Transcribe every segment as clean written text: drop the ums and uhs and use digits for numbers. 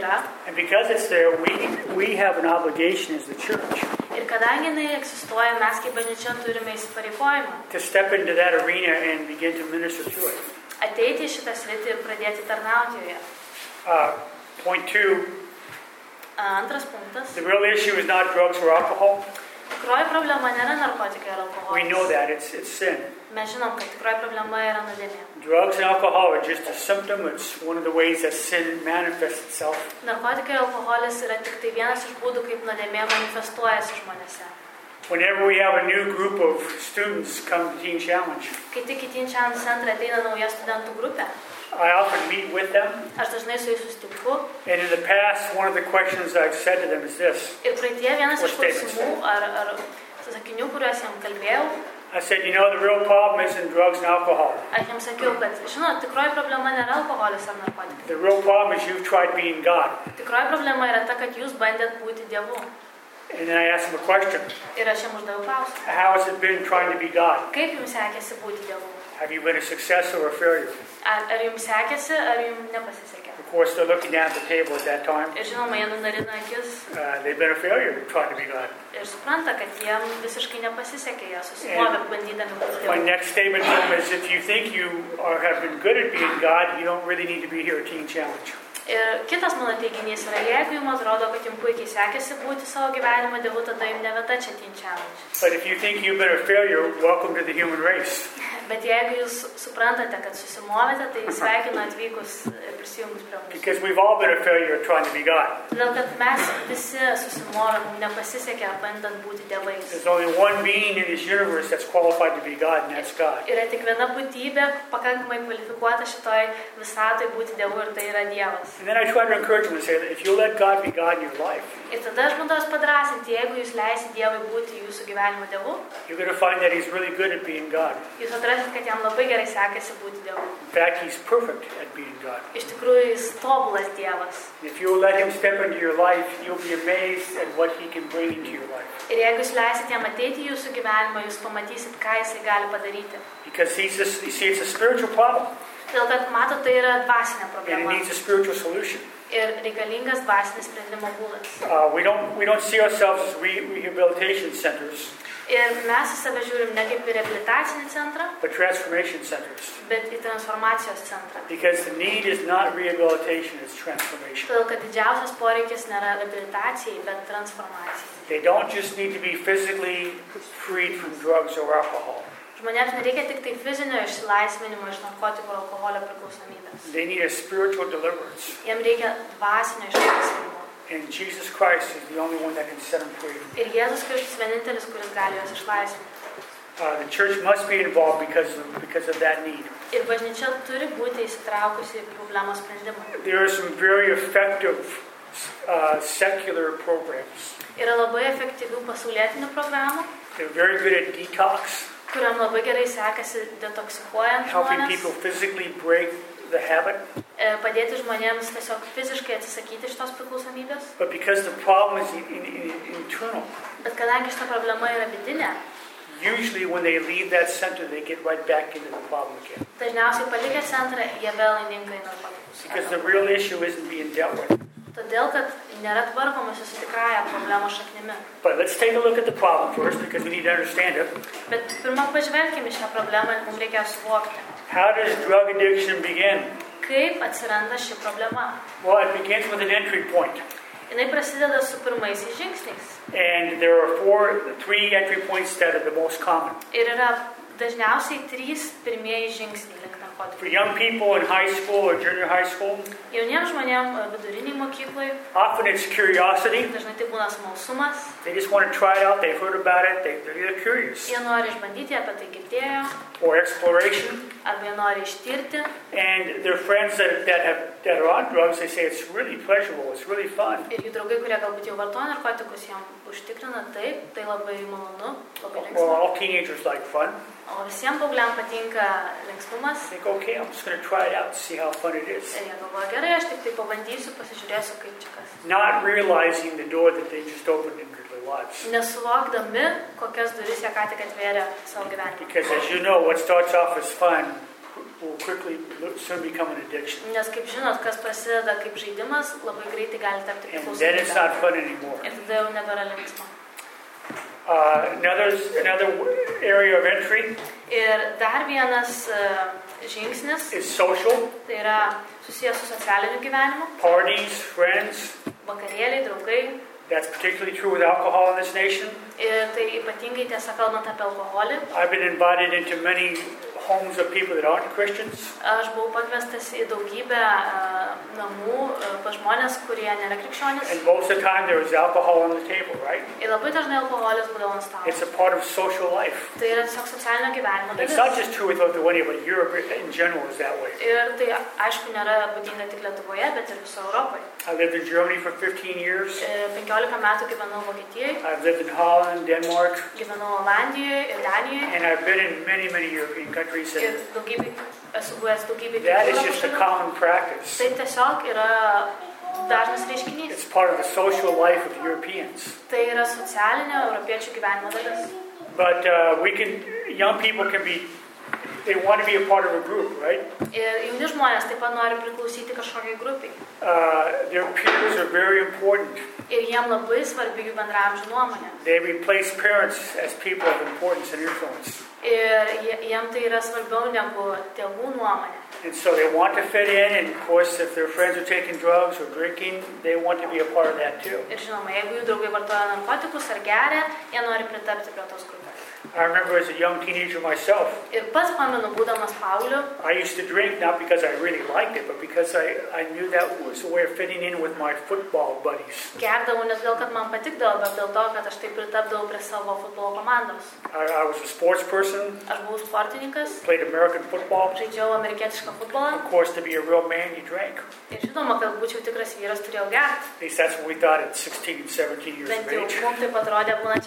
yra. And because it's there, we have an obligation as the church Ir kadangi jinai egzistuoja, mes kaip bažnyčia turime įsipareigojimą to step into that arena and begin to minister to it. ateiti į šitą sritį ir pradėti tarnauti joje. Point 2, Antras punktas. the real issue is not drugs or alcohol. Tikroji problema nėra narkotikai ir We know alkoholis. that. It's sin. Mes žinom, kad tikroji problema yra nuodėmė. Drugs and alcohol are just a symptom. It's one of the ways that sin manifests itself. Narkotikai ir alkoholis yra tik tai vienas iš būdų, kaip nuodėmė manifestuojasi žmonėse. Whenever we have a new group of students come to Teen Challenge, Kai tik į Teen Challenge centrą ateina nauja studentų grupė, I often meet with them. aš dažnai su jais susitinku. And in the past, one of the questions I've said to them is this. Ir praeitie vienas iš What statements? klausimų ar sakinių, kuriuos jam kalbėjau, I said, you know, the real problem isn't drugs and alcohol. aš jam sakiau, kad, žinot, tikroji problema nėra alkoholis ar narkotikai. The real problem is you've tried being God. Tikroji problema yra ta, kad jūs bandėt būti Dievu. And then I asked them a question. Ir aš jam uždaviau klausimą. How has it been trying to be God? Kaip jums sekėsi būti Dievu? Have you been a success or a failure? Ar jums sekėsi, ar jums nepasisekė? Of course, they're looking down at the table at that time. Ir žinoma, jie nudarina akis They've been a failure trying to be God. ir supranta, kad jiem visiškai nepasisekė, jie susimovė bandydami būti My Dievu. next statement to them is if you think you have been good at being God, you don't really need to be here at Teen Challenge. Ir kitas mano teiginys yra, jeigu jums atrodo, kad jums puikiai sekėsi būti savo gyvenimo Dievu, tada jums ne vieta čia Teen Challenge. But if you think you've been a failure, welcome to the human race. Bet jeigu jūs suprantate, kad susimovėte, tai sveikinu atvykus ir prisijungus prie mūsų. Because we've all been a failure at trying to be God. Todėl, kad mes visi susimovėm, nepasisekė bandant būti dievais. There's only one being in this universe that's qualified to be God, and that's God. Yra tik viena būtybė, pakankamai kvalifikuota šitoj visatoj būti Dievu, ir tai yra Dievas. And then I try to encourage them and say that if you let God be God in your life, Ir tada aš bandau jūs padrasinti, jeigu jūs leisite Dievui būti jūsų gyvenimo Dievu, you're going to find that He's really good at being God. jūs atrasit, kad jam labai gerai sekasi būti Dievu. In fact, He's perfect at being God. Iš tikrųjų, jis tobulas Dievas. If you'll let Him step into your life, you'll be amazed at what He can bring into your life. Ir jeigu jūs leisit jam ateiti į jūsų gyvenimą, jūs pamatysit, ką jisai gali padaryti. Because you see, it's a spiritual problem, Todėl, kad matot, tai yra dvasinė and it problema. needs a spiritual solution. Ir reikalingas dvasinis sprendimo būdas. We don't see ourselves as rehabilitation centers, Ir mes į save žiūrim ne kaip į reabilitacinį centrą, but transformation centers. bet į transformacijos centrą. Because the need is not rehabilitation, it's transformation. Todėl, kad didžiausias poreikis nėra reabilitacijai, bet transformacijai. They don't just need to be physically freed from drugs or alcohol. Žmonėms nereikia tik tai fizinio išsilaisvinimo iš narkotikų ir alkoholio priklausomybės. They need a spiritual deliverance. Jiems reikia dvasinio išlaisvinimo. And Jesus Christ is the only one that can set them free. Ir Jėzus Kristus vienintelis, kuris gali juos išlaisvinti. The church must be involved because of that need. Ir bažnyčia turi būti įsitraukusi į problemos sprendimą. There are some very effective secular programs. Yra labai efektyvių pasaulietinių programų, They're very good at detox, kuriam labai gerai sekasi detoksikuojant helping žmonės, people physically break the habit. Padėti žmonėms tiesiog fiziškai atsisakyti šitos priklausomybės. But because the problem is internal, Bet kadangi šita problema yra vidinė, usually when they leave that center, they get right back into the problem again. dažniausiai palikę centrą, jie vėl įninka į narkotikus. Because the real issue isn't being dealt with. Todėl, kad nėra tvarkomasi su tikrąja problemos šaknimi. But let's take a look at the problem first because we need to understand it. Bet pirmą pažvelkime šią problemą ir mums reikia suvokti. How does drug addiction begin? Kaip atsiranda ši problema? Well, it begins with an entry point. Jinai prasideda su pirmaisiais žingsniais. And there are three entry points that are the most common. Ir yra dažniausiai 3 pirmieji žingsniai link For narkotikų. young people in high school or junior high school, Jauniems žmonėms viduriniai mokyklai often it's curiosity. dažnai tai būna smalsumas. They just want to try it out. They've heard about it. They're curious. Jie nori išbandyti, apie tai girdėjo, Or exploration. arba jie nori ištirti. And their friends that are on drugs, they say it's really pleasurable. It's really fun. Ir jų draugai, kurie galbūt jau vartoja narkotikus, jam užtikrina taip, tai labai malonu, labai Well, linksma. all teenagers like fun. O visiems paaugliams patinka linksmumas. They go, okay, I'm just going to try it out and see how fun it is. Ir jie galvoja, gerai, aš tik tai pabandysiu, pasižiūrėsiu, kaip čia kas. Not realizing the door that they just opened into their lives. Nesuvokdami, kokias duris jie ką tik atvėrė savo gyvenimą. Because as you know, what starts off as fun will quickly soon become an addiction. Nes kaip žinot, kas prasideda kaip žaidimas, labai greitai gali tapti And then it's not priklausomybė. fun anymore. Ir tada jau nebėra linksma. Another area of entry Ir dar vienas žingsnis, is social, tai yra susijęs su socialiniu gyvenimu, parties, friends. vakarėliai, draugai. That's particularly true with alcohol in this nation. Ir tai ypatingai tiesa kalbant apie alkoholį. I've been invited into many homes of people that aren't Christians. Aš buvau pakviestas į daugybę namų pas žmonės, kurie nėra krikščionys. And most of the time there is alcohol on the table, right? Ir labai dažnai alkoholis būdavo ant stalo. It's a part of social life. Tai yra tiesiog socialinio gyvenimo It's not dalis. just true with Lithuania, but Europe in general is that way. Ir tai aišku nėra būdinga tik Lietuvoje, bet ir viso Europoje. I lived in Germany for 15 years. 15 metų gyvenau Vokietijoje, I've lived in Holland, Denmark, gyvenau Olandijoje ir Danijoje. and I've been in many European countries. Ir And esu buvęs daugybė that is kitų just a šalių. common practice. Tai tiesiog yra dažnas reiškinys. It's part of the social life of Europeans. Tai yra socialinio europiečių gyvenimo dalis. But young people can be, they want to be a part of a group, right? Ir jauni žmonės taip pat nori priklausyti kažkokiai grupiai. Their peers are very important. Ir jiem labai svarbi jų bendraamžių nuomonė. They replace parents as people of importance and influence. Ir jiem tai yra svarbiau negu tėvų nuomonė. And so they want to fit in, and of course if their friends are taking drugs or drinking, they want to be a part of that too. Ir žinoma, jeigu jų draugai vartoja narkotikus ar geria, jie nori pritapti prie tos grupės. I remember as a young teenager myself, Ir pats pamenu, būdamas paaugliu, I used to drink not because I really liked it, but because I knew that was a way of fitting in with my football buddies. gerdavau ne todėl, kad man patikdavo, bet dėl to, kad aš taip pritapdavau prie savo futbolo komandos. I was a sports person, Aš buvau sportininkas, played American football. žaidžiau amerikietišką futbolą Of course, to be a real man, you drank. ir žinoma, kad būčiau tikras vyras, turėjau gerti. At least that's what we thought at 16 and 17 years Bent of jau age. mums taip atrodė būnant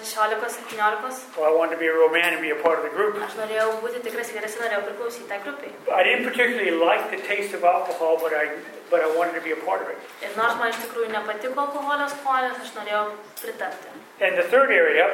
16-17. Well, I wanted to be a real man and be a part of the group. Aš norėjau būti tikras vyras ir norėjau priklausyti tai grupiai. I didn't particularly like the taste of alcohol, but I wanted to be a part of it. Ir nors man iš tikrųjų nepatiko alkoholio skonis, aš norėjau pritapti. And the third area,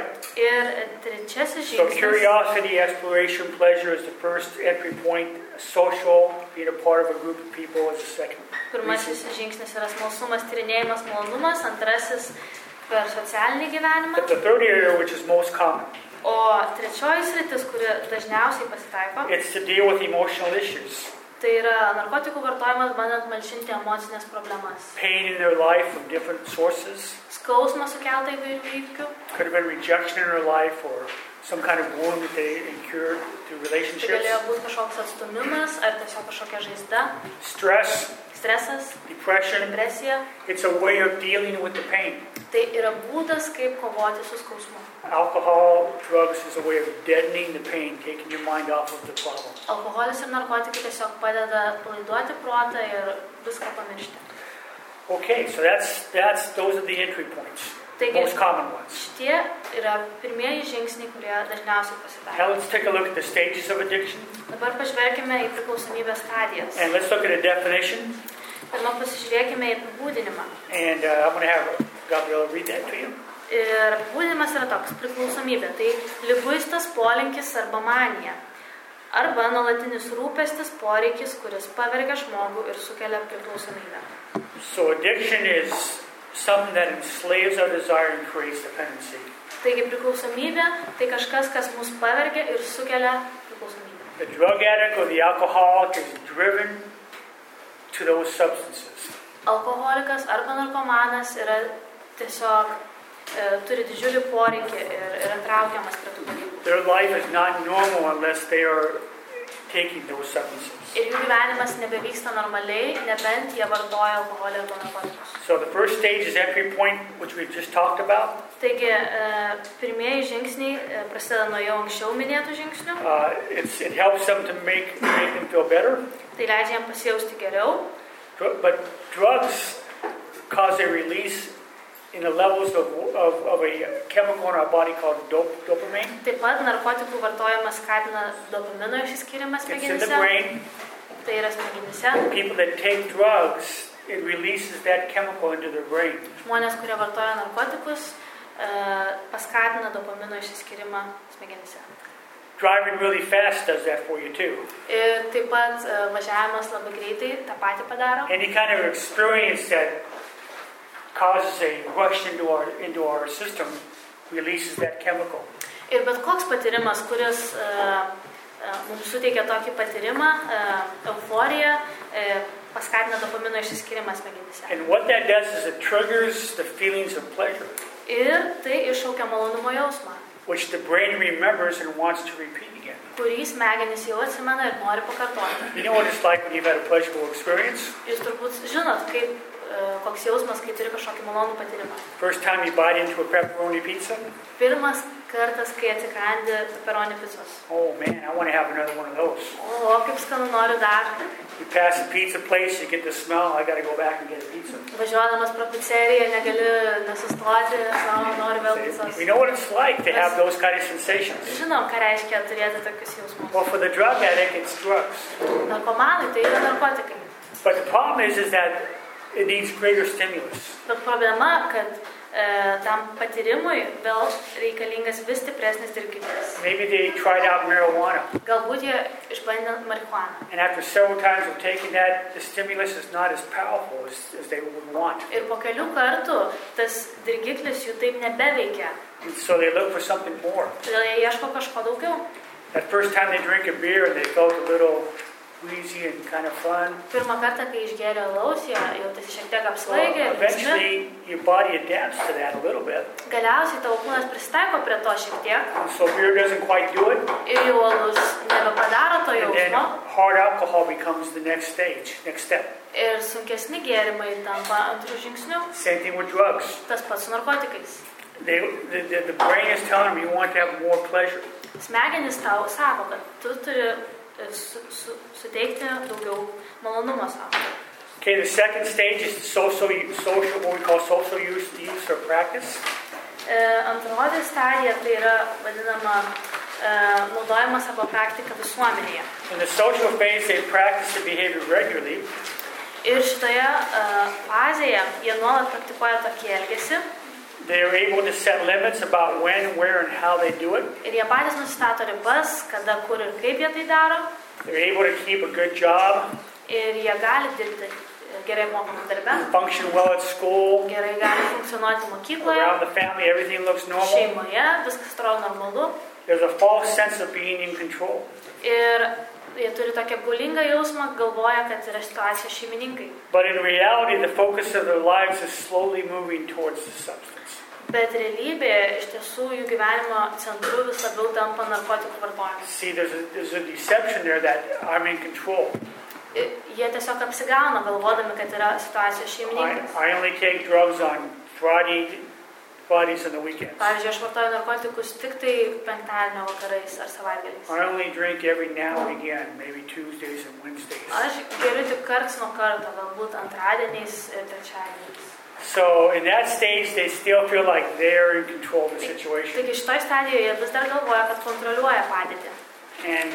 Ir trečiasis so žingsnis. curiosity, exploration, pleasure is the first entry point. Social, being a part of a group of people is the second. Pirmasis žingsnis yra smalsumas, tyrinėjimas, malonumas. Antrasis per socialinį gyvenimą. But the third area, which is most common, O trečioji sritis, kuri dažniausiai pasitaiko, it's to deal with emotional issues. tai yra narkotikų vartojimas bandant malšinti emocinės problemas. Pain in their life from different sources. Skausmą sukeltą įvairių įvykių. Could have been rejection in their life or some kind of wound that they incurred through Tai relationships. galėjo būti kažkoks atstumimas ar tiesiog kažkokia žaizda, Stress, stresas, depression. depresija. It's a way of dealing with the pain. Tai yra būdas, kaip kovoti su skausmu. Alcohol, drugs is a way of deadening the pain, taking your mind off of the problem. Alkoholis ir narkotikai tiesiog padeda palaiduoti protą ir viską pamiršti. Okay, so those are the entry points, Taigi, most common ones. šitie yra pirmieji žingsniai, kurie dažniausiai pasitaiko. Now let's take a look at the stages of addiction, Dabar pažvelkime į priklausomybės stadijas. and let's look at a definition. Pirma pasižiūrėkime į apibūdinimą. And I'm going to have Gabriela read that to you. Ir apibūdinimas yra toks: priklausomybė. Tai liguistas polinkis arba manija. Arba nuolatinis rūpestis, poreikis, kuris pavergia žmogų ir sukelia priklausomybę. So addiction is something that enslaves our desire and creates dependency. Taigi priklausomybė tai kažkas, kas mus pavergia ir sukelia priklausomybę. The drug addict or the alcoholic is driven to those substances. Alkoholikas arba narkomanas yra tiesiog turi didžiulį poreikį ir yra traukiamas prie tų dalykų. Their life is not normal unless they are taking those substances. Ir jų gyvenimas nebevyksta normaliai, nebent jie vartoja alkoholį arba narkotikus. So the first stage is entry point, which we've just talked about. Taigi, pirmieji žingsniai prasideda nuo jau anksčiau minėtų žingsnių. It helps them to make them feel better. Tai leidžia jam pasijausti geriau. But drugs cause a release in the levels of a chemical in our body called dopamine. Taip pat narkotikų vartojimas skatina dopamino išsiskyrimą It's in the smegenyse. brain. Tai yra smegenyse. People that take drugs, it releases that chemical into their brain. Žmonės, kurie vartoja narkotikus, paskatina dopamino išsiskyrimą smegenyse. Driving really fast does that for you too. Ir taip pat važiavimas labai greitai tą patį padaro. Any kind of experience that causes a rush into our system releases that chemical. Ir bet koks patyrimas, kuris mums suteikia tokį patyrimą, euforiją, paskatina dopamino išsiskyrimą smegenyse. And what that does is it triggers the feelings of pleasure. Ir tai iššaukia malonumo jausmą, which the brain remembers and wants to repeat again. kurį smegenys jau atsimena ir nori pakartoti. You know what it's like when you've had a pleasurable experience? Jūs turbūt žinot, koks jausmas, kai turi kažkokį malonų patyrimą. First time you bite into a pepperoni pizza? Pirmas kartas, kai atsikandi pepperoni picos. Oh man, I want to have another one of those. O, kaip skanu, noriu dar. You pass a pizza place, you get the smell, I got to go back and get a pizza. Važiuodamas pro pizzeriją, negali nesustoti, noriu vėl picos. We know what it's like to have those kind of sensations. Žinom, ką reiškia turėti tokius jausmus. Well, for the drug addict, it's drugs. Narkomanai tai yra narkotikai. But the problem is that it needs greater stimulus. Bet problema, kad tam patyrimui vėl reikalingas vis stipresnis dirgiklis. Maybe they tried out marijuana. Galbūt jie išbandė marihuaną. And after several times of taking that, the stimulus is not as powerful as they would want. Ir po kelių kartų tas dirgiklis jų taip nebeveikia. And so they look for something more. Todėl jie ieško kažko daugiau. That first time they drink a beer and they felt a little wheezy and kind of fun. Pirmą kartą, kai išgėrė alaus, jie jautėsi šiek tiek apsvaigę. Eventually, your body adapts to that a little bit. Galiausiai tavo kūnas prisitaiko prie to šiek tiek. And so beer doesn't quite do it. Ir jau alus nebepadaro to And then jausmo. hard alcohol becomes the next stage, next step. Ir sunkesni gėrimai tampa antrų žingsnių. Same thing with drugs. Tas pats su narkotikais. The brain is telling them you want to have more pleasure. Smegenys tau sako, kad tu turi suteikti daugiau malonumo savo. Okay, the second stage is social, what we call social use or practice. Antroji stadija tai yra vadinama naudojimas arba praktika visuomenėje. In the social phase, they practice the behavior regularly. Ir šitoje fazėje jie nuolat praktikuoja tokį elgesį. They are able to set limits about when, where, and how they do it. Ir jie patys nustato ribas, kada, kur ir kaip jie tai daro. They're able to keep a good job. Ir jie gali dirbti gerai mokamą darbę. Function well at school. Gerai gali funkcionuoti mokykloje. Around the family, everything looks normal. Šeimoje viskas atrodo normalu. There's a false sense of being in control. Ir jie turi tokią apgaulingą jausmą, galvoja, kad yra situacija šeimininkai. But in reality, the focus of their lives is slowly moving towards the substance. Bet realybėje iš tiesų jų gyvenimo centru vis labiau tampa narkotikų vartojimas. See, there's a deception there that I'm in control. Jie tiesiog apsigauna, galvodami, kad yra situacija šeimininkas. I only take drugs on Fridays and the weekends. Pavyzdžiui, aš vartoju narkotikus tik tai penktadienio vakarais ar savaitgaliais. I only drink every now and again, maybe Tuesdays and Wednesdays. Aš geriu tik karts nuo karto, galbūt antradieniais ir trečiadieniais. So in that stage, they still feel like they're in control of the situation. Taigi šitoj stadijoje jie vis dar galvoja, kad kontroliuoja padėtį. And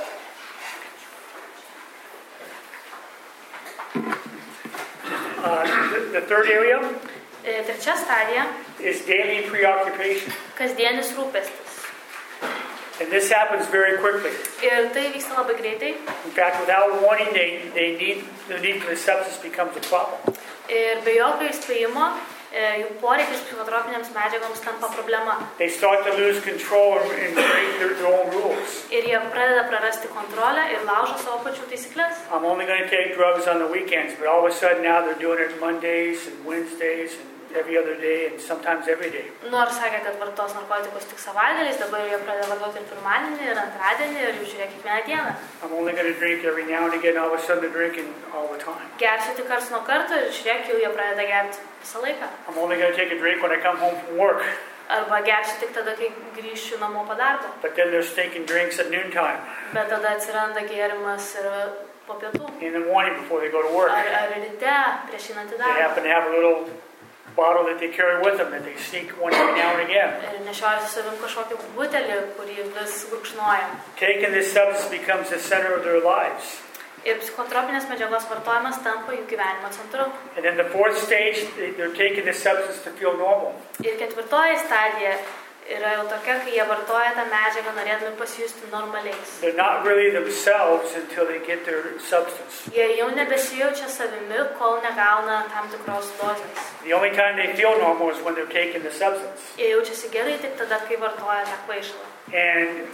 the third area Trečia stadija is daily preoccupation. kasdienis rūpestis. And this happens very quickly. Ir tai vyksta labai greitai. In fact, without warning, the need for the substance becomes a problem. Ir be jokio įspėjimo, jų poreikis psichotropinėms medžiagoms tampa problema. They start to lose control and break their own rules. Ir jie pradeda prarasti kontrolę ir laužo savo pačių taisyklės. I'm only going to take drugs on the weekends, but all of a sudden now they're doing it Mondays and Wednesdays and every other day and sometimes every day. Nors sakė, kad vartos narkotikus tik savaitgaliais, dabar jie pradeda vartoti ir pirmadienį, ir antradienį, ir jau žiūrėk kiekvieną dieną. I'm only going to drink every now and again, all of a sudden they're drinking all the time. Gersiu tik karts nuo karto ir žiūrėk, jau jie pradeda gerti visą laiką. I'm only going to take a drink when I come home from work. Arba gersiu tik tada, kai grįšiu namo po darbo. But then they're stinking drinks at noontime. Bet tada atsiranda gėrimas ir po pietų. In the morning before they go to work. Ar ryte, prieš einant į They darbą. happen to have a little bottle that they carry with them that they sneak one every now and again. Ir nešioja su savim kažkokį butelį, kurį vis gurkšnoja. Taking this substance becomes the center of their lives. Ir psichotropinės medžiagos vartojimas tampa jų gyvenimo centru. And then the fourth stage, they're taking this substance to feel normal. Ir ketvirtoji stadija, yra jau tokia, kai jie vartoja tą medžiagą, norėdami pasijusti normaliais. They're not really themselves until they get their substance. Jie jau nebesijaučia savimi, kol negauna tam tikros dozės. The only time they feel normal is when they're taking the substance. Jie jaučiasi gerai tik tada, kai vartoja tą kvaišalą. And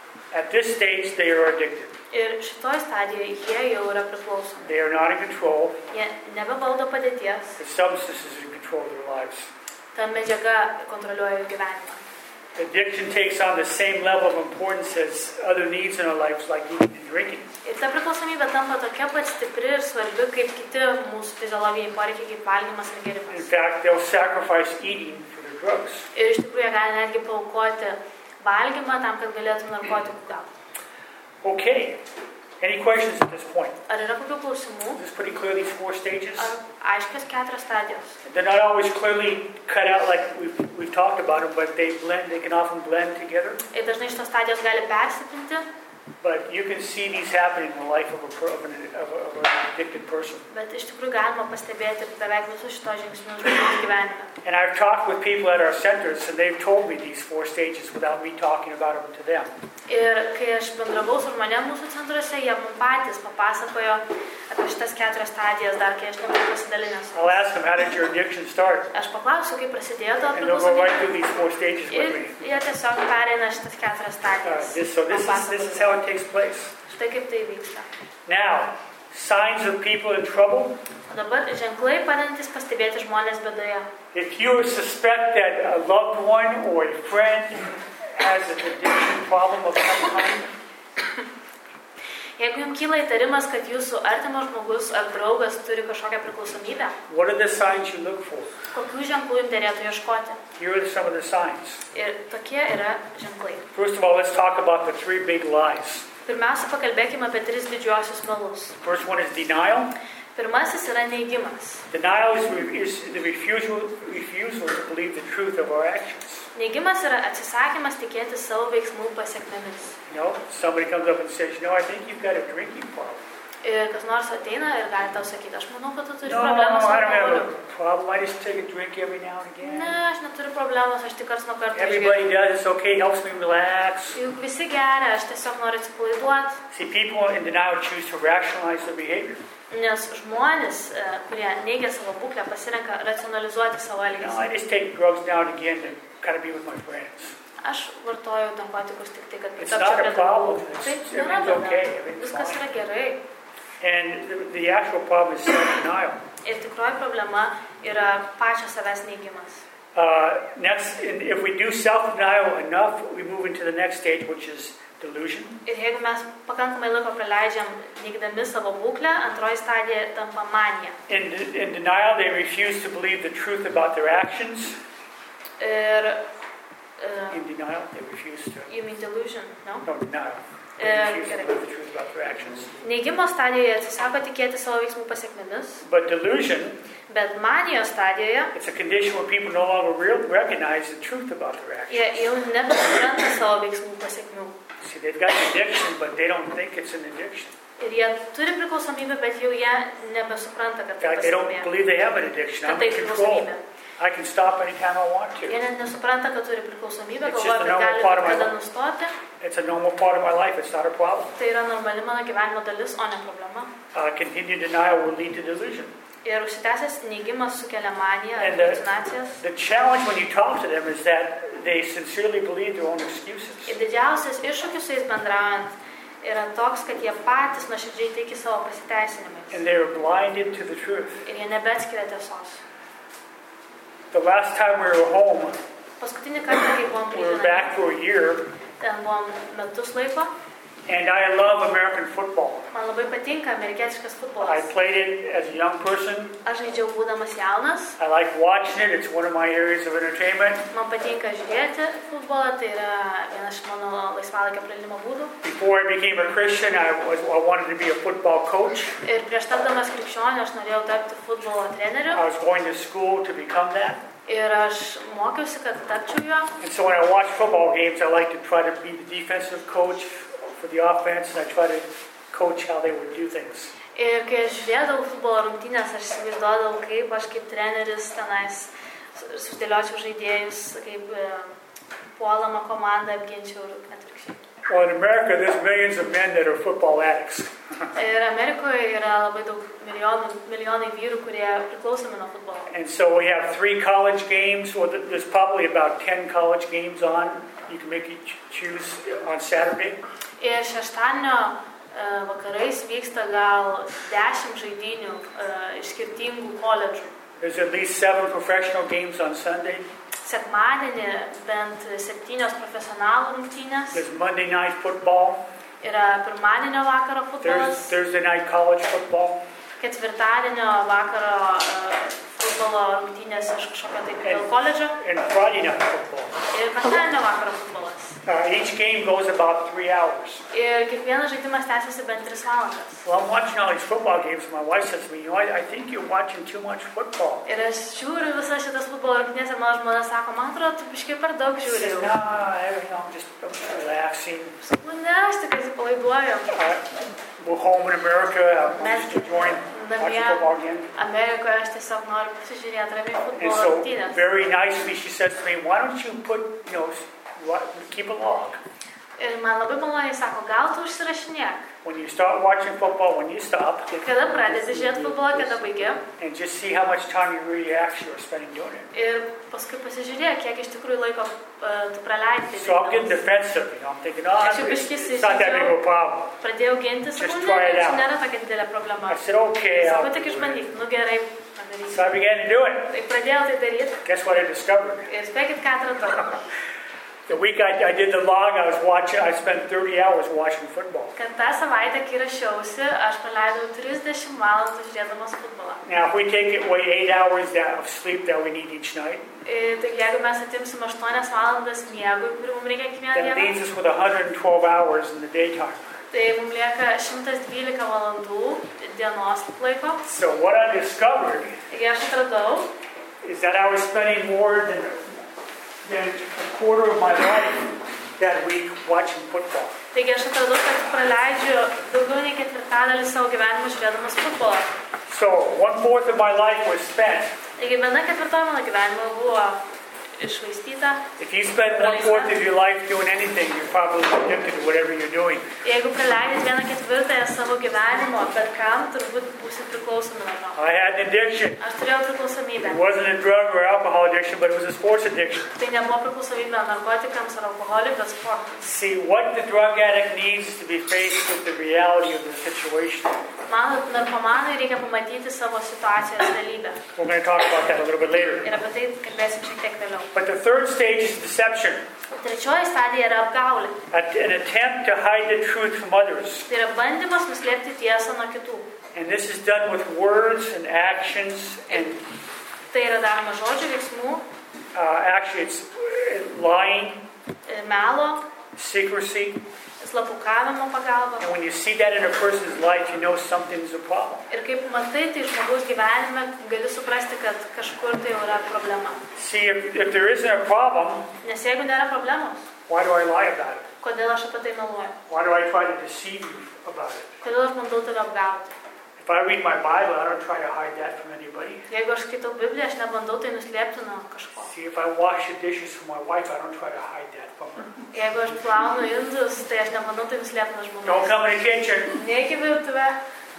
at this stage, they are addicted. Ir šitoj stadijoje jie jau yra priklausomi. They are not in control. Jie nebevaldo padėties. The substance is in control of their lives. Ta medžiaga kontroliuoja jų gyvenimą. Addiction takes on the same level of importance as other needs in our lives, like eating and drinking. Ir ta priklausomybė tampa tokia pat stipri ir svarbi, kaip kiti mūsų fiziologiniai poreikiai, kaip valgymas ir gėrimas. In fact, they'll sacrifice eating for their drugs. Ir iš tikrųjų jie gali netgi paaukoti valgymą tam, kad galėtų narkotikų gauti. Okay. Any questions at this point? Ar yra kokių klausimų? Is this pretty clear, these 4 stages? Ar aiškios 4 stadijos? They're not always clearly cut out like we've talked about them, but they can often blend together. Ir dažnai šitos stadijos gali persipinti. But you can see these happening in the life of an addicted person. Bet iš tikrųjų galima pastebėti beveik visus šitos žingsnius žmogaus gyvenime. And I've talked with people at our centers, and they've told me these 4 stages without me talking about them to them. Ir kai aš bendravau su žmonėm mūsų centruose, jie mums patys papasakojo apie šitas 4 stadijas, dar kai aš nebuvau pasidalinęs. I'll ask them, how did your addiction start? Aš paklausiu, kaip prasidėjo to And they'll go right through priklausomybė. these 4 stages with me. Ir jie tiesiog pereina šitas 4 stadijas. This is how it takes place. Štai kaip tai vyksta. Now, signs of people in trouble. O dabar ženklai padedantis pastebėti žmonės bėdoje. If you suspect that a loved one or a friend has an addiction problem of some kind, Jeigu jums kyla įtarimas, kad jūsų artimas žmogus ar draugas turi kažkokią priklausomybę, what are the signs you look for? kokių ženklų jums derėtų ieškoti? Here are some of the signs. Ir tokie yra ženklai. First of all, let's talk about the 3 big lies. Pirmiausia, pakalbėkime apie 3 didžiuosius melus. First one is denial. Pirmasis yra neigimas. Denial is the refusal to believe the truth of our actions. Neigimas yra atsisakymas tikėti savo veiksmų pasiekmėmis. You know, somebody comes up and says, I think you've got a drinking problem. Ir kas nors ateina ir gali tau sakyti, aš manau, kad tu turi No, problemą su I don't have alkoholiu. a problem. I just take a drink every now and again. Ne, aš neturiu problemos, aš tik karts nuo karto Everybody išgeriu. does. It's okay. Helps me relax. Juk visi geria, aš tiesiog noriu atsipalaiduoti. See, people in denial choose to rationalize their behavior. Nes žmonės, kurie neigia savo būklę, pasirenka racionalizuoti savo I elgesį. just take drugs now and again to kind of be with my friends. Aš vartoju narkotikus tik tai, kad It's not a prie draugų. problem. Tai It's- nėra everything's problema. okay. Everything's Viskas fine. yra gerai. And the actual problem is self-denial. Ir tikroji problema yra pačio savęs neigimas. Next, if we do self-denial enough, we move into the next stage, which is delusion. Ir jeigu mes pakankamai laiko praleidžiam neigdami savo būklę, antroji stadija tampa manija. In denial, they refuse to believe the truth about their actions. Ir In denial, they refuse to. you mean delusion, no? No, denial. They refuse to believe the truth about their actions. Neigimo stadijoje atsisako tikėti savo veiksmų pasiekmėmis, But delusion, bet manijos stadijoje it's a condition where people no longer recognize the truth about their actions. jie jau nebesupranta savo veiksmų pasiekmių. See, they've got an addiction, but they don't think it's an addiction. Ir jie turi priklausomybę, bet jau jie nebesupranta, kad In tai fact, they don't pasiekmė. believe they have an addiction. Kad I'm tai in control. priklausomybė. I can stop anytime I want Jie to. net nesupranta, kad turi priklausomybę, It's galvoja, just a kad normal gali part of my kada life. nustoti. It's a normal part of my life. It's not a problem. Tai yra normali mano gyvenimo dalis, o ne problema. Continued denial will lead to delusion. Ir užsitęsęs neigimas sukelia maniją ar And halucinacijas. the challenge when you talk to them is that they sincerely believe their own excuses. Ir didžiausias iššūkis su jais bendraujant yra toks, kad jie patys nuoširdžiai tiki savo pasiteisinimais. And they are blinded to the truth. Ir jie nebeatskiria tiesos. The last time we were home, Paskutinį kartą, kai buvom we were back grįžę, for a year, ten buvom metus laiko, and I love American football. man labai patinka amerikietiškas I futbolas. played it as a young person. Aš žaidžiau būdamas jaunas, I like watching it. It's one of my areas of entertainment. man patinka žiūrėti futbolą, tai yra vienas iš mano laisvalaikio praleidimo būdų. Before I became a Christian, I wanted to be a football coach. Ir prieš tapdamas krikščioniu aš norėjau tapti futbolo treneriu I was going to school to become that. ir aš mokiausi, kad tapčiau juo. And so when I watch football games, I like to try to be the defensive coach for the offense, and I try to coach how they would do things. Ir kai aš žiūrėdavau futbolo rungtynės, aš įsivaizduodavau, kaip aš kaip treneris tenais sudėliočiau žaidėjus, kaip puolamą komandą apginčiau ir atvirkščiai. Well, in America, there's millions of men that are football addicts. Ir Amerikoje yra labai daug milijonai vyrų, kurie priklausomi nuo futbolo. And so we have 3 college games. Well, there's probably about 10 college games on. You can make each choose on Saturday. Ir šeštadienio vakarais vyksta gal 10 žaidynių iš skirtingų koledžų. There's at least 7 professional games on Sunday. Sekmadienį bent 7 profesionalų rungtynės. There's Monday night football. Yra pirmadienio vakaro futbolas. There's Thursday night college football. Ketvirtadienio vakaro futbolo rungtynės iš kažkokio taip koledžo. And Friday night football. Ir penktadienio vakaro futbolas. Each game goes about 3 hours. Ir kiekvienas žaidimas tęsiasi bent 3 valandas. Well, I'm watching all these football games. My wife says to me, I think you're watching too much football. Ir aš žiūriu visas šitas futbolo rungtynės ir mano žmona sako, man atrodo, tu biškai per daug žiūri. I'm just relaxing. Ne, aš tik atsipalaiduoju. We're home in America. I'm just enjoying watching football again. Amerikoje aš tiesiog noriu pasižiūrėti ramiai And futbolo so, rungtynės. very nicely, she says to me, why don't you keep a log? Ir man labai maloniai sako, gal tu užsirašinėk. When you start watching football, when you stop, Kada pradedi žiūrėti futbolą, kada baigi. and just see how much time you really actually are spending doing it. Ir paskui pasižiūrėk, kiek iš tikrųjų laiko tu praleidi. So I'm getting defensive, I'm thinking, it's not that big of a problem. Pradėjau gintis, Just sakau, try it ne, out. čia nėra tokia didelė problema. I said, okay. Sakau, tik išbandyk, nu gerai, padarysiu. So I began to do it. Tai pradėjau tai daryti Guess what I discovered? ir spėkit, ką atradau. The week I did the log, I spent 30 hours watching football. Kad tą savaitę, kai rašiausi, aš praleidau 30 valandų žiūrėdamas futbolą. Now, if we take away 8 hours of sleep that we need each night, Tai jeigu mes atimsim 8 valandas miegui, kurį mums reikia kiekvieną that dieną, leaves us with 112 hours in the daytime. tai mums lieka 112 valandų dienos laiko. So what I discovered Taigi aš atradau, is that I was spending more than a quarter of my life that week watching football. Taigi aš atradau, kad praleidžiu daugiau nei ketvirtadalį savo gyvenimo žiūrėdamas futbolą. So 1/4 of my life was spent. Taigi 1/4 mano gyvenimo buvo iššvaistyta. If you spend 1/4 of your life doing anything, you're probably addicted to whatever you're doing. Jeigu praleidžiat 1/4 savo gyvenimo, bet kam turbūt būsit priklausomi nuo to. I had an addiction. Aš turėjau priklausomybę. It wasn't a drug or alcohol addiction, but it was a sports addiction. Tai nebuvo priklausomybė narkotikams ar alkoholiui, bet sportui. See, what the drug addict needs is to be faced with the reality of the situation. Man narkomanui reikia pamatyti savo situacijos realybę. We're going to talk about that a little bit later. Ir apie tai kalbėsim šiek tiek vėliau. But the third stage is deception. Trečioji stadija yra apgaulė. An attempt to hide the truth from others. Tai yra bandymas nuslėpti tiesą nuo kitų. And this is done with words and actions and Tai yra daroma žodžių, veiksmų, actually it's lying, melo, secrecy. slapukavimo pagalba. And when you see that in a person's life, you know something's a problem. Ir kaip matai, tai žmogaus gyvenime gali suprasti, kad kažkur tai jau yra problema. See, if there isn't a problem, Nes jeigu nėra problemos, why do I lie about it? kodėl aš apie tai meluoju? Why do I try to deceive you about it? Kodėl aš bandau tave apgauti? If I read my Bible, I don't try to hide that from anybody. Jeigu aš skaitau Bibliją, aš nebandau tai nuslėpti nuo kažko. See, if I wash the dishes for my wife, I don't try to hide that from her. Jeigu aš plaunu indus, tai aš nebandau tai nuslėpti nuo žmogaus. Don't come in the kitchen. Neik į virtuvę.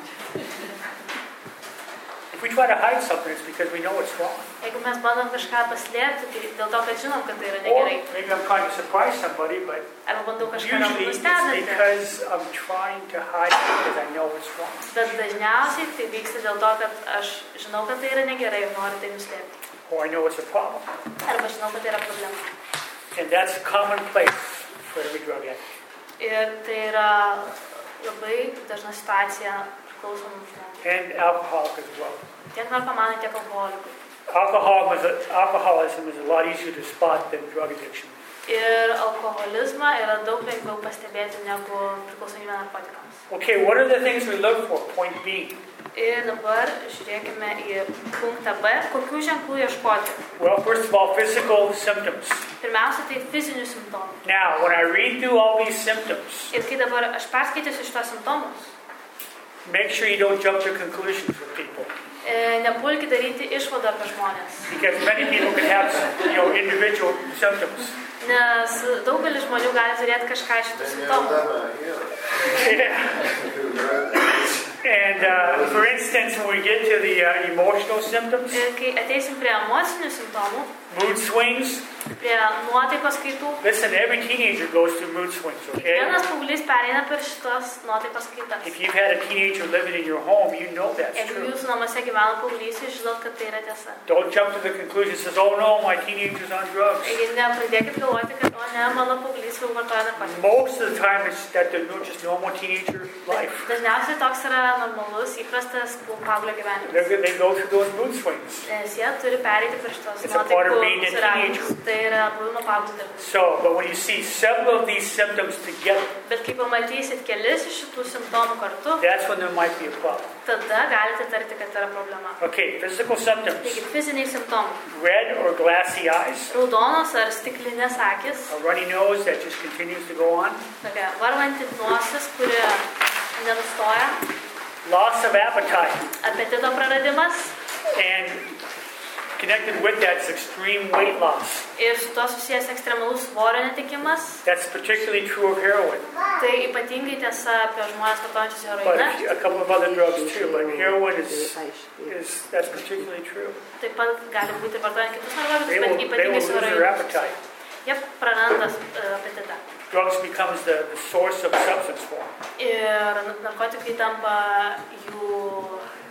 If we try to hide something, it's because we know it's wrong. Jeigu mes bandom kažką paslėpti, tai dėl to, kad žinom, kad tai yra Or negerai. maybe I'm trying to surprise somebody, but Arba bandau kažką usually it's nustebinti. because I'm trying to hide it because I know it's wrong. Bet dažniausiai tai vyksta dėl to, kad aš žinau, kad tai yra negerai ir noriu tai nuslėpti. Or I know it's a problem. Arba žinau, kad tai yra problema. And that's commonplace for every drug addict. Ir tai yra labai dažna situacija priklausomų žmonių. And alcoholic as well. Tiek narkomanai, tiek alkoholikai. Alcoholism is a lot easier to spot than drug addiction. Ir alkoholizmą yra daug lengviau pastebėti negu priklausomybę narkotikams. Okay, what are the things we look for? Point B. Ir dabar žiūrėkime į punktą B, kokių ženklų ieškoti. Well, first of all, physical symptoms. Pirmiausia, tai fizinių simptomų. Now, when I read through all these symptoms, Ir kai dabar aš perskaitysiu šitos simptomus, make sure you don't jump to conclusions with people. Nepulkite daryti išvadų apie žmonės. Because many people can have, individual symptoms. Nes daugelis žmonių gali turėti kažką iš šitų simptomų. And for instance, when we get to the emotional symptoms, Kai ateisim prie emocinių simptomų, mood swings. prie nuotaikos kaitų, Listen, every teenager goes through mood swings, okay? vienas paauglys pereina per šitos nuotaikos kaitas. If you've had a teenager living in your home, you know that's Jeigu true. jūsų namuose gyvena paauglys, jūs žinot, kad tai yra tiesa. Don't jump to the conclusion says, oh no, my teenager's on drugs. Ir nepradėkit galvoti, kad o ne, mano paauglys jau vartoja narkotikus. Most of the time it's that they're just normal teenager life. Dažniausiai toks yra normalus, įprastas paauglio gyvenimas. They go through those mood swings. Nes jie turi pereiti per šitos It's a part of being a nuotaikų svyravimus. teenager. Tai yra buvimo paaugliu dalis. So, but when you see several of these symptoms together, Bet kai pamatysit kelis iš šitų simptomų kartu, that's when there might be a problem. tada galite tarti, kad yra problema. Okay, physical symptoms. Taigi fiziniai simptomai. Red or glassy eyes, Raudonos ar stiklinės akis, a runny nose that just continues to go on, tokia varvanti nosis, kuri nenustoja, loss of appetite, apetito praradimas and connected with that is extreme weight loss. ir su to susijęs ekstremalus svorio netekimas. That's particularly true of heroin, Tai ypatingai tiesa apie žmonės vartojančius but heroiną. a couple of other drugs too. But heroin is that's particularly true. Taip pat gali būti vartojant kitus narkotikus, They bet will ypatingai lose su their heroinu. appetite. Jie praranda apetitą. Drugs becomes the source of substance for them. Ir narkotikai tampa jų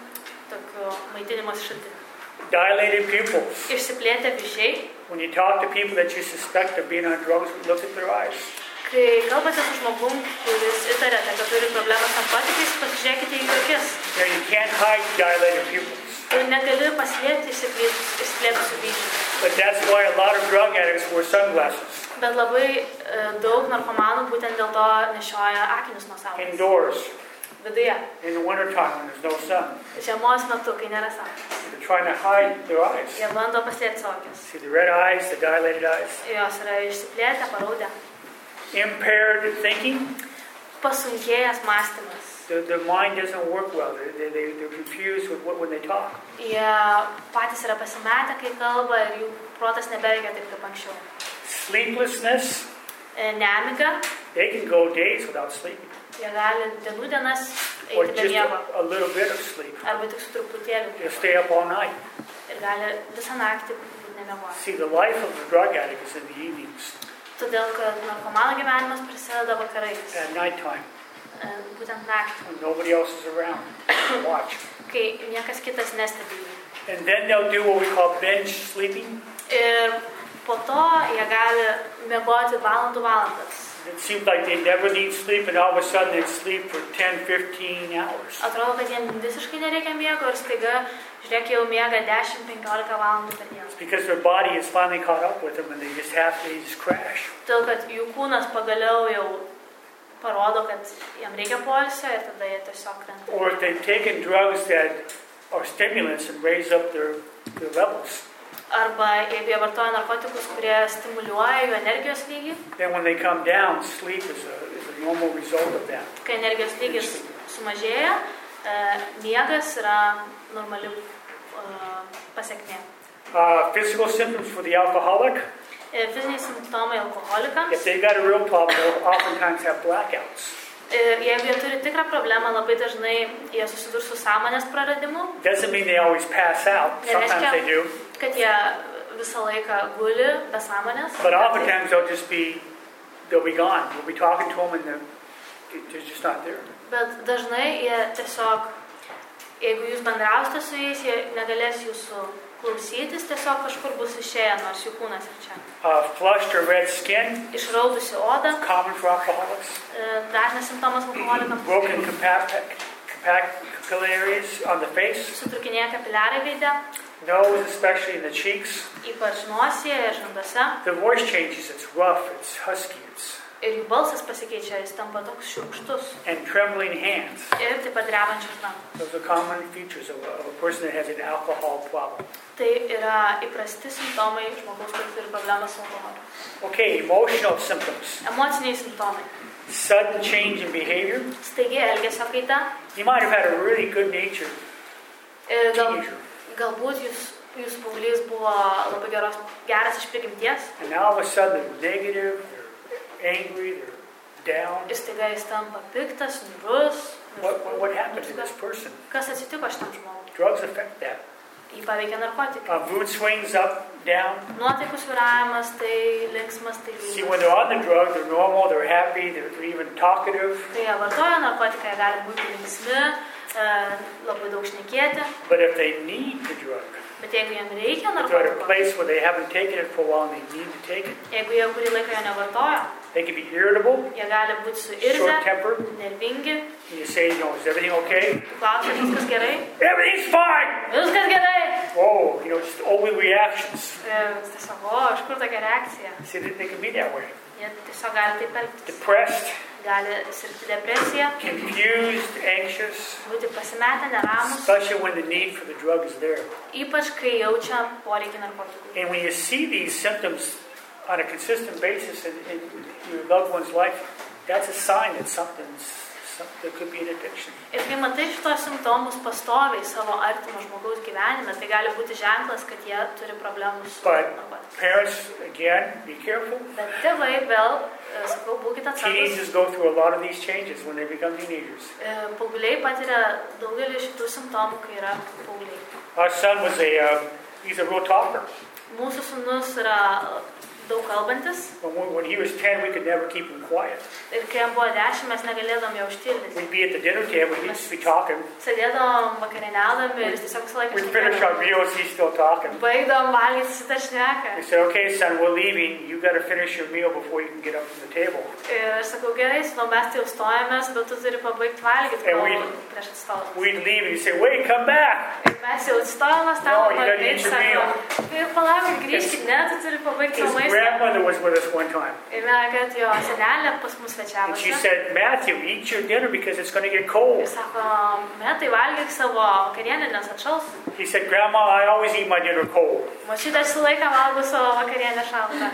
tokiu maitinimos šaltiniu. Dilated pupils. Išsiplėtę vyšiai. When you talk to people that you suspect of being on drugs, look at their eyes. Kai kalbate su žmogum, kuris įtarėte, kad turi problemą su narkotikais, pasižiūrėkite į jų akis. You can't hide dilated pupils. Tu negali paslėpti išsiplėtusių vyšių. But that's why a lot of drug addicts wear sunglasses Bet labai daug narkomanų būtent dėl to nešioja akinius nuo saulės. indoors Viduje. in the wintertime when there's no sun. Žiemos metu, kai nėra saulės. They're trying to hide their eyes. Jie bando paslėpti savo akis. See the red eyes, the dilated eyes. Jos yra išsiplėtę, paraudę. Impaired thinking. Pasunkėjęs mąstymas. The mind doesn't work well. They're confused with when they talk. Jie patys yra pasimetę, kai kalba ir jų protas nebeveikia taip kaip anksčiau. Sleeplessness. Nemiga. They can go days without sleeping. Jie gali dienų dienas Or eiti be just miego. a little bit of sleep. Arba tik su truputėliu. They'll stay up all night. Ir gali visą naktį būti nemiegoti. See, the life of the drug addict is in the evenings, Todėl, kad narkomano gyvenimas prasideda vakarais. at nighttime, Būtent naktį, when nobody else is around to watch. kai niekas kitas nestebi jų. And then they'll do what we call binge sleeping. Ir po to jie gali miegoti valandų valandas. It seems like they never need sleep, and all of a sudden they sleep for 10, 15 hours. Atrodo, kad jiems visiškai nereikia miego ir staiga, žiūrėk, jau miega 10-15 valandų per dieną. It's because their body has finally caught up with them, and they just crash. Todėl, kad jų kūnas pagaliau jau parodo, kad jam reikia poilsio ir tada jie tiesiog krenta. Or if they've taken drugs that are stimulants and raise up their levels, Arba jeigu jie vartoja narkotikus, kurie stimuliuoja jų energijos lygį, then when they come down, sleep is a normal result of that. kai energijos lygis sumažėja, miegas yra normali pasiekmė. Physical symptoms for the alcoholic. Fiziniai simptomai alkoholikams. If they got a real problem, they'll oftentimes have blackouts. Ir jeigu jie turi tikrą problemą, labai dažnai jie susidurs su sąmonės praradimu. Doesn't mean they always pass out. Sometimes they do. Kad jie visą laiką guli be sąmonės. But oftentimes they'll be gone. We'll be talking to them and they're just not there. Bet dažnai jie tiesiog, jeigu jūs bendrausite su jais, jie negalės jūsų klausytis, tiesiog kažkur bus išėję, nors jų kūnas ir čia. Flushed or red skin. Išraudusi oda. Common for alcoholics. Dažnas simptomas alkoholikams. Broken capillaries on the face. Sutrukinėję kapiliarai veide. Nose, especially in the cheeks. Ypač nosyje ir žandose. The voice changes. It's rough. It's husky. Ir jų balsas pasikeičia, jis tampa toks šiurkštus. And trembling hands. Ir taip pat drebančios rankos. Those are common features of a person that has an alcohol problem. Tai yra įprasti simptomai žmogaus, kuris turi problemą su alkoholiu. Okay, emotional symptoms. Emociniai simptomai. Sudden change in behavior. Staigi elgesio kaita. You might have had a really good nature teenager. Galbūt jūsų paauglys buvo labai geras iš prigimties. And now all of a sudden they're negative, they're angry, they're down. Ir staiga jis tampa piktas, niūrus. What happened to this person? Kas atsitiko šitam žmogui? Drugs affect that. Jį paveikia narkotikai. Mood swings up, down. Nuotaikų svyravimas, tai linksmas, tai See, liūdnas. when they're on the drug, they're normal, they're happy, they're even talkative. Kai jie vartoja narkotiką, jie gali būti linksmi, labai daug šnekėti. But if they need the drug, Bet jeigu jiem reikia if they're at a narkotikų, place where they haven't taken it for a while and they need to take it, jeigu jie kurį laiką jo nevartoja, they can be irritable, jie gali būti suirzę, short-tempered. nervingi, And you say, is everything okay? klausia, viskas gerai, Everything's fine! viskas gerai. Oh, just overreactions. Tiesiog, iš kur tokia reakcija? See, they can be that way. Jie tiesiog gali taip elgtis. Depressed, Gali sirgti depresiją, confused, anxious, būti pasimetę, neramus, especially when the need for the drug is there. ypač kai jaučia poreikį narkotikų. And when you see these symptoms on a consistent basis in your loved one's life, that's a sign that there could be an addiction. Ir kai matai šitos simptomus pastoviai savo artimo žmogaus gyvenime, tai gali būti ženklas, kad jie turi problemų su But narkotikais. parents, again, be careful. Bet tėvai vėl, sakau, būkite atsargus. Teenagers go through a lot of these changes when they become teenagers. Paaugliai patiria daugelį šitų simptomų, kai yra paaugliai. Our son he's a real talker. Mūsų sūnus yra daug kalbantis. When he was 10, we could never keep him quiet. Ir kai jam buvo 10, mes negalėdom jo užtildyti. We'd be at the dinner table, he'd just be talking. Sėdėdom vakarieniaudami ir jis tiesiog visą laiką We'd finish our meals, he's still talking. Baigdom valgyti, jis dar šneka. We said, okay, son, we're leaving. You got to finish your meal before you can get up from the table. Ir aš sakau, gerai, mes jau stojamės, bet tu turi pabaigti valgyti, kol prieš atstovas. We'd leave and he'd say, wait, come back. Ir mes jau atstovas, tavo pabaigti, sakau, ir palauk, grįžkit, ne, tu turi pabaigti His savo maistą. grandmother was with us one time. Ir vieną kartą jo senelė pas mus And svečiavosi. she said, Matthew, eat your dinner because it's going to get cold. Ir sako, metai valgyk savo vakarienę, nes atšals. He said, Grandma, I always eat my dinner cold. Mašytė visą laiką valgo savo vakarienę šaltą.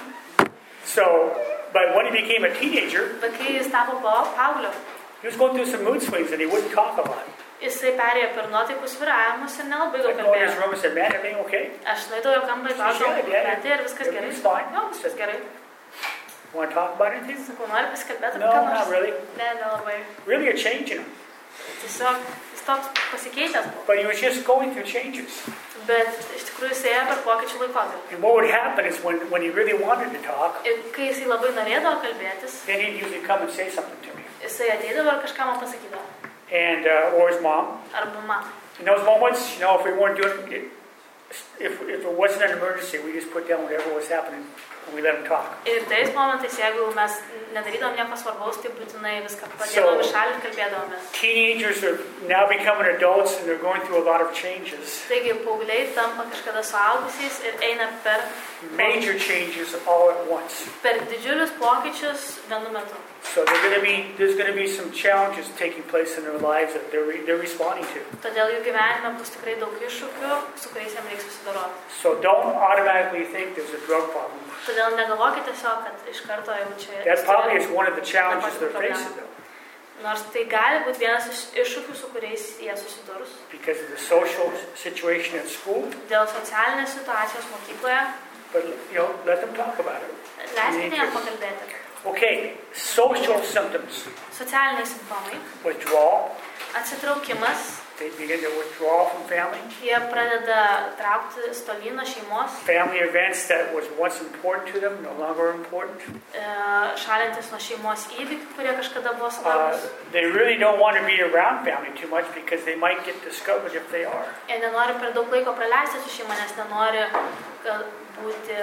But when he became a teenager, Bet kai jis tapo paaugliu, he was going through some mood swings and he wouldn't talk a lot. jisai perėjo per nuotaikų svyravimus ir nelabai daug I'd go in his kalbėjo. room and said, man, everything okay? Aš nueidau jo kampą į klausimą, ir viskas gerai. Everything's fine. Jo, viskas gerai. Want to talk about anything? Sakau, nori pasikalbėti No, apie ką nors? not really. Ne, nelabai. Really a change in him. Tiesiog jis toks pasikeitęs buvo. But he was just going through changes. Bet iš tikrųjų jis ėjo per pokyčių laikotarpį. And what would happen is when he really wanted to talk, Ir kai jisai labai norėdavo kalbėtis, then he'd usually come and say something to me. jisai ateidavo ir kažką man pasakydavo. And, or his mom. Arba mama. In those moments, if we weren't doing it, if it wasn't an emergency, we just put down whatever was happening and we let him talk. Ir tais momentais, jeigu mes nedarydavom nieko svarbaus, tai būtinai viską padėdavom į šalį ir kalbėdavomės. Teenagers are now becoming adults and they're going through a lot of changes. Taigi paaugliai tampa kažkada suaugusiais ir eina per Major changes all at once. didžiulius pokyčius vienu metu. So there's going to be some challenges taking place in their lives that they're responding to. Todėl jų gyvenime bus tikrai daug iššūkių, su kuriais jiems reiks susidoroti. So don't automatically think there's a drug problem. Todėl negalvokite tiesiog, kad iš karto jau čia... That probably is one of the challenges they're facing though. Nors tai gali būti vienas iš iššūkių, su kuriais jie susidurs. Because of the social situation at school. Dėl socialinės situacijos mokykloje. But, let them talk about it. Leiskite jam pakalbėti. Okay, social symptoms. Socialiniai simptomai. Withdrawal. Atsitraukimas. They begin to withdraw from family. Jie pradeda traukti tolyn nuo šeimos. Family events that was once important to them, no longer important. Šalintis nuo šeimos įvykių, kurie kažkada buvo svarbus. They really don't want to be around family too much because they might get discovered if they are. Jie nenori per daug laiko praleisti su šeima, nes nenori būti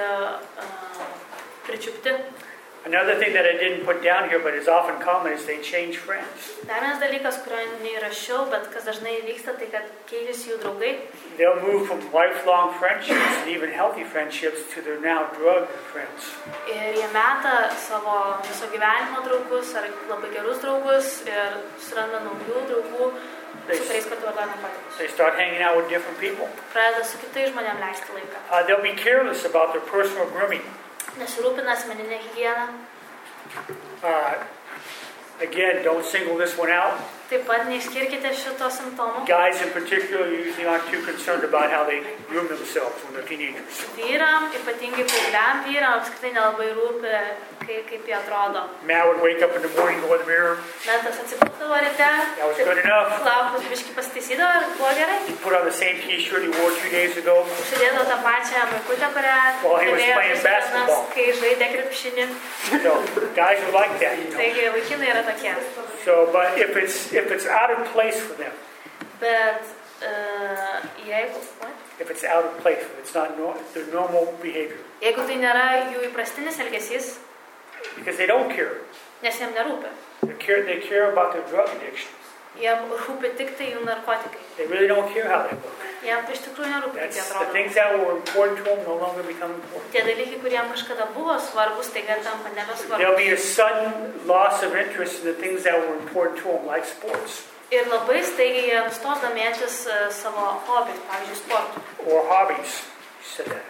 pričiupti. Another thing that I didn't put down here, but is often common, is they change friends. Dar vienas dalykas, kurio neįrašiau, bet kas dažnai vyksta, tai kad keičiasi jų draugai. They'll move from lifelong friendships and even healthy friendships to their now drug friends. Ir jie meta savo viso gyvenimo draugus ar labai gerus draugus ir suranda naujų draugų, su kuriais kartu vartoja narkotikus. They start hanging out with different people. Pradeda su kitais žmonėm leisti laiką. They'll be careless about their personal grooming. Nesirūpina asmeninė higieną. Again, don't single this one out. Taip pat neišskirkite šito simptomų. Guys in particular usually aren't too concerned about how they groom themselves when they're teenagers. Vyram, ypatingai paaugliam vyram, apskritai nelabai rūpi, kaip jie atrodo. Matt would wake up in the morning, go in the mirror. Metas atsibūdavo ryte. That was good enough. Plaukus biškį pasitaisydavo ir buvo gerai. He put on the same t-shirt he wore 2 days ago. Užsidėdavo tą pačią maikutę, kurią kai žaidė krepšinį. So guys are like that, you know. Taigi vaikinai yra tokie. So, but if it's out of place for them. Bet jeigu if it's out of place, if it's not their normal behavior. Jeigu tai nėra jų įprastinis elgesys. Because they don't care. Nes jiem nerūpi. They care about their drug addiction. Jiem rūpi tik tai jų narkotikai. They really don't care how they look. Jiem iš tikrųjų nerūpi, kaip jie atrodo. The things that were important to them no longer become important. Tie dalykai, kuriem kažkada buvo svarbus, staiga tampa nebesvarbus. There'll be a sudden loss of interest in the things that were important to them, like sports. Ir labai staigiai jie nustos domėtis savo hobiais, pavyzdžiui, sportu. Or hobbies. You said that.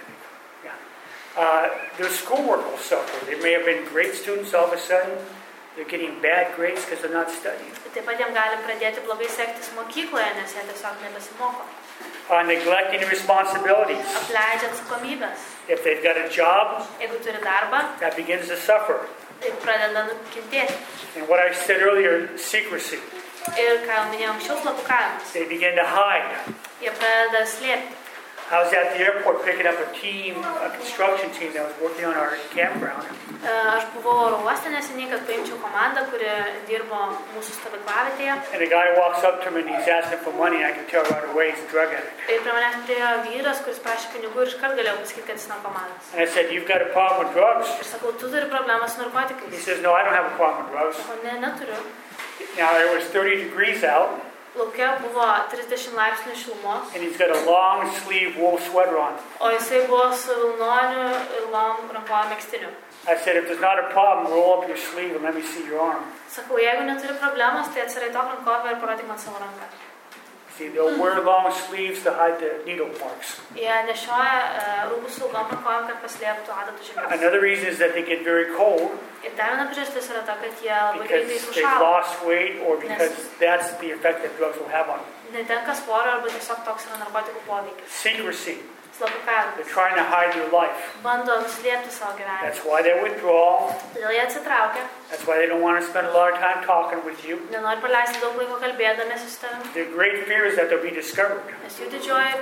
Yeah. Their schoolwork will suffer. They may have been great students, all of a sudden they're getting bad grades because they're not studying. Taip pat jiem gali pradėti blogai sektis mokykloje, nes jie tiesiog nebesimoko. Neglecting responsibilities. Apleidžia atsakomybės. If they've got a job, jeigu turi darbą, that begins to suffer. Tai pradeda nukentėti. And what I said earlier, secrecy. Ir ką jau minėjau anksčiau, slapukavimas. They begin to hide. Jie pradeda slėpti. I was at the airport picking up a construction team that was working on our campground. Aš buvau oro uoste neseniai, kad paimčiau komandą, kuri dirbo mūsų stovyklavietėje. And the guy walks up to me and he's asking for money. I can tell right away he's a drug addict. Ir prie manęs priėjo vyras, kuris prašė pinigų ir iškart galėjau pasakyti, kad jis narkomanas. And I said, "You've got a problem with drugs?" Ir sakau, tu turi problemą su narkotikais. He says, "No, I don't have a problem with drugs." Sakau, ne, neturiu. Now there was 30 degrees out. Lauke buvo 30 laipsnių šilumos. And he's got a long sleeve wool sweater on. O jisai buvo su vilnoniu ilgom rankovėm megztiniu. I said, "If there's not a problem, roll up your sleeve and let me see your arm." Sakau, jeigu neturi problemos, tai atsiraitok rankovę ir parodyk man savo ranką. See, they'll wear long sleeves to hide the needle marks. Jie nešioja rūbus su ilgom rankovėm, kad paslėptų adatų žymes. Another reason is that they get very cold. Ir dar viena priežastis yra ta, kad jie labai greitai Because they've sušąla. lost weight or because that's the effect that drugs will have on them. Netenka svorio arba tiesiog toks yra narkotikų poveikis. Secrecy. Slapukavimas. They're trying to hide their life. Bando nuslėpti savo gyvenimą. That's why they withdraw. Todėl jie atsitraukia. That's why they don't want to spend a lot of time talking with you. Nenori praleisti daug laiko kalbėdamiesi su tavimi. Their great fear is that they'll be discovered. Nes jų didžioji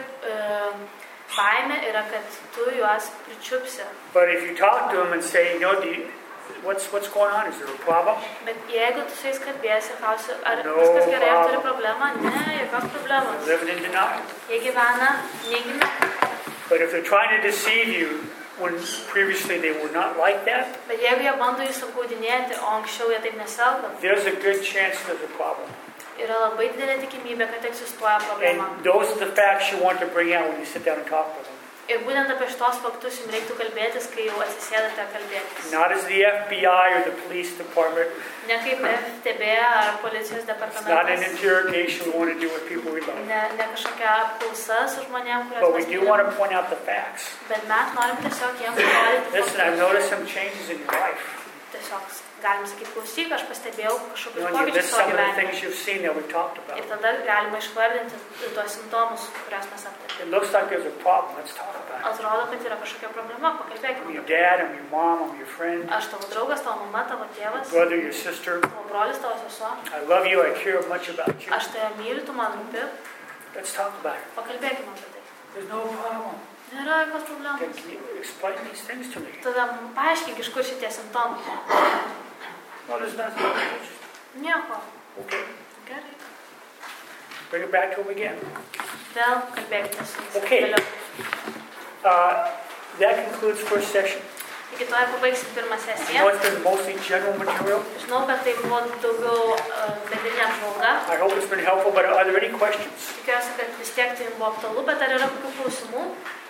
baimė yra, kad tu juos pričiupsi. But if you talk to them and say, what's going on? Is there a problem? Bet jeigu tu su jais kalbėsi, klausi, ar No viskas gerai, ar turi problem. problemą? Ne, jokios problemos. They're living in denial. Jie gyvena neigime. But if they're trying to deceive you when previously they were not like that, Bet jeigu jie bando jūs apgaudinėti, o anksčiau jie taip nesielgdavo, there's a good chance there's a problem. yra labai didelė tikimybė, kad egzistuoja problema. And those are the facts you want to bring out when you sit down and talk with them. Ir būtent apie šitos faktus jums reiktų kalbėtis, kai jau atsisėdate kalbėtis. Not as the FBI or the police department. Ne kaip FTB ar policijos It's not an departamentas. interrogation we want to do with people we love. Ne kažkokia apklausa su žmonėm, But kuriuos we mes do want mylim. to point out the facts. Bet mes norim tiesiog jiems parodyti Listen, I've faktus. noticed some changes in your life. Tiesiog galim sakyti, klausyk, aš pastebėjau kažkokius You pokyčius list savo some of the gyvenime. things you've seen that we've talked about. Ir tada galima išvardinti tuos simptomus, kuriuos mes aptarėme. It looks like there's a problem. Let's talk about it. Atrodo, kad yra kažkokia problema, pakalbėkime. I'm your dad, I'm your mom, I'm your friend, Aš tavo draugas, tavo mama, tavo tėvas, brother, your sister. tavo brolis, tavo sesuo. I love you. I care much about you. Aš tave myliu, tu man rūpi. Let's talk about it. Pakalbėkime apie tai. There's no problem. Nėra jokios problemos. Can you explain these things to me? Tada paaiškink, iš kur šitie simptomai. No, there's nothing. Nieko. Okay. Gerai. Bring it back to him again. Vėl kalbėkite su jais. Okay. Vėliau. That concludes first session. Iki to ir pabaigsim pirmą I sesiją. know it's been mostly general material. Žinau, kad tai buvo daugiau bendrinė apžvalga. I hope it's been helpful, but are there any questions? Tikiuosi, kad vis tiek tai jums buvo aktualu, bet ar yra kokių klausimų?